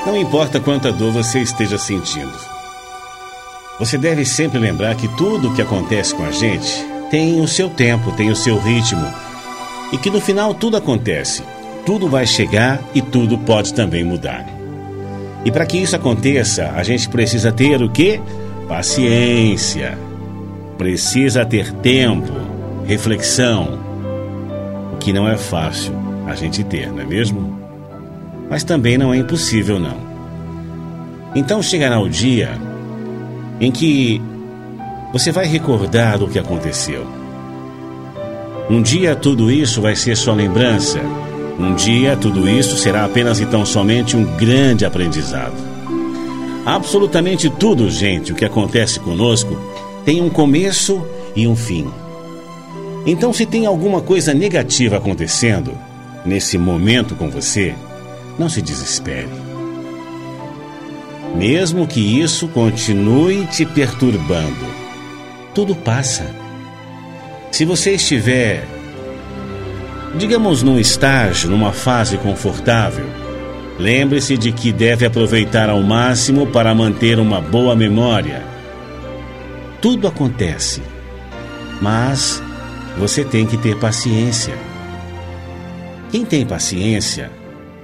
Não importa quanta dor você esteja sentindo. Você deve sempre lembrar que tudo o que acontece com a gente tem o seu tempo, tem o seu ritmo. E que no final tudo acontece. Tudo vai chegar e tudo pode também mudar. E para que isso aconteça, a gente precisa ter o quê? Paciência. Precisa ter tempo, reflexão. O que não é fácil a gente ter, não é mesmo? Mas também não é impossível, não. Então chegará o dia em que você vai recordar do que aconteceu. Um dia tudo isso vai ser sua lembrança. Um dia tudo isso será apenas e tão somente um grande aprendizado. Absolutamente tudo, gente, o que acontece conosco tem um começo e um fim. Então, se tem alguma coisa negativa acontecendo nesse momento com você, não se desespere. Mesmo que isso continue te perturbando, tudo passa. Se você estiver, digamos, num estágio, numa fase confortável, lembre-se de que deve aproveitar ao máximo para manter uma boa memória. Tudo acontece, mas você tem que ter paciência. Quem tem paciência,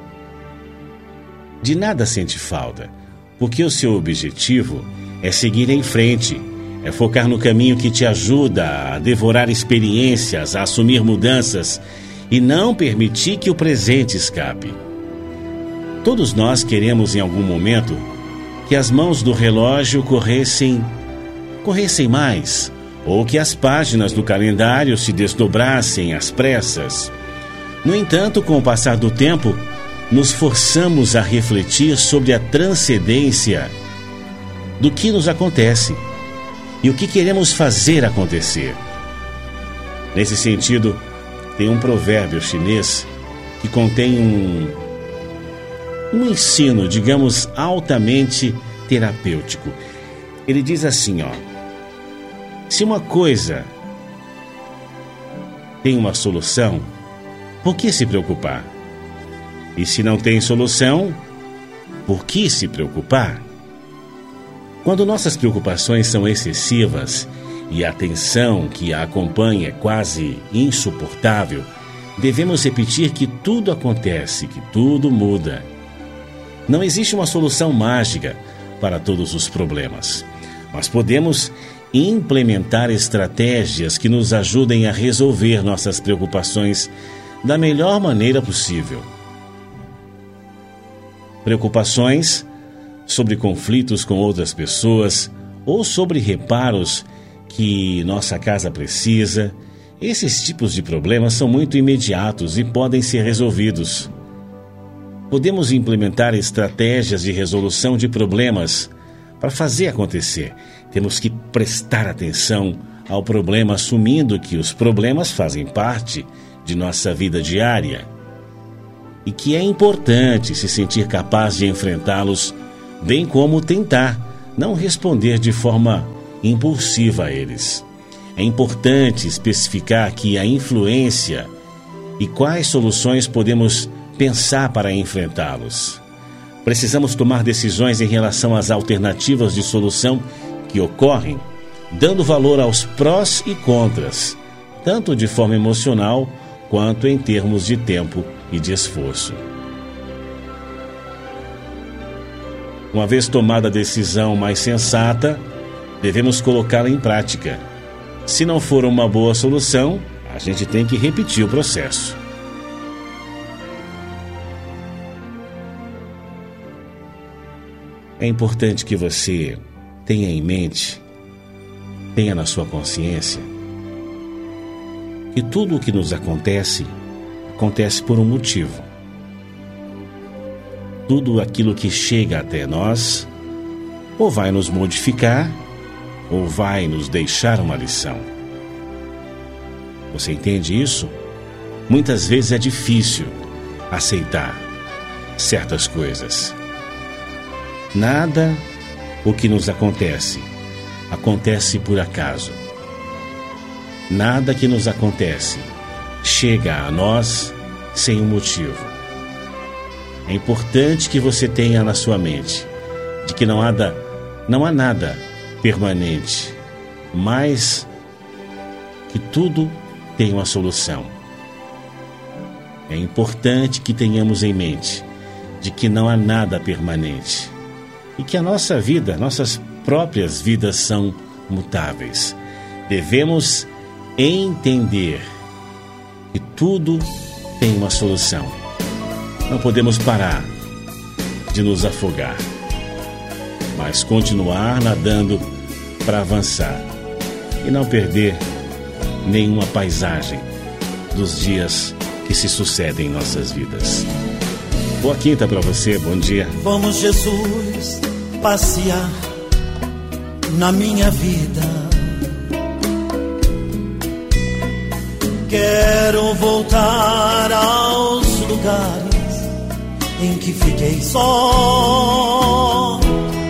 de nada sente falta, porque o seu objetivo é seguir em frente, é focar no caminho que te ajuda a devorar experiências, a assumir mudanças e não permitir que o presente escape. Todos nós queremos em algum momento que as mãos do relógio corressem mais, ou que as páginas do calendário se desdobrassem às pressas. No entanto, com o passar do tempo, nos forçamos a refletir sobre a transcendência do que nos acontece e o que queremos fazer acontecer. Nesse sentido, tem um provérbio chinês que contém um ensino, digamos, altamente terapêutico. Ele diz assim, se uma coisa tem uma solução, por que se preocupar? E se não tem solução, por que se preocupar? Quando nossas preocupações são excessivas e a tensão que a acompanha é quase insuportável, devemos repetir que tudo acontece, que tudo muda. Não existe uma solução mágica para todos os problemas, mas podemos implementar estratégias que nos ajudem a resolver nossas preocupações da melhor maneira possível. Preocupações sobre conflitos com outras pessoas ou sobre reparos que nossa casa precisa. Esses tipos de problemas são muito imediatos e podem ser resolvidos. Podemos implementar estratégias de resolução de problemas para fazer acontecer. Temos que prestar atenção ao problema, assumindo que os problemas fazem parte de nossa vida diária e que é importante se sentir capaz de enfrentá-los, bem como tentar não responder de forma impulsiva a eles. É importante especificar que a influência e quais soluções podemos pensar para enfrentá-los. Precisamos tomar decisões em relação às alternativas de solução que ocorrem, dando valor aos prós e contras, tanto de forma emocional quanto em termos de tempo e de esforço. Uma vez tomada a decisão mais sensata, devemos colocá-la em prática. Se não for uma boa solução, a gente tem que repetir o processo. É importante que você tenha em mente, tenha na sua consciência, que tudo o que nos acontece por um motivo. Tudo aquilo que chega até nós ou vai nos modificar ou vai nos deixar uma lição. Você entende isso? Muitas vezes é difícil aceitar certas coisas. Nada o que nos acontece por acaso. Nada que nos acontece chega a nós sem um motivo. É importante que você tenha na sua mente de que não há nada permanente, mas que tudo tem uma solução. É importante que tenhamos em mente de que não há nada permanente e que a nossa vida, nossas próprias vidas são mutáveis. Devemos entender que tudo tem uma solução. Não podemos parar de nos afogar, mas continuar nadando para avançar e não perder nenhuma paisagem dos dias que se sucedem em nossas vidas. Boa quinta para você, bom dia. Vamos, Jesus, passear na minha vida. Quero voltar aos lugares em que fiquei só.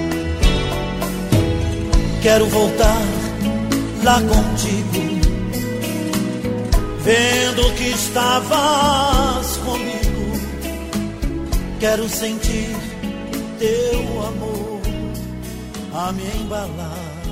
Quero voltar lá contigo, vendo que estavas comigo. Quero sentir teu amor a me embalar.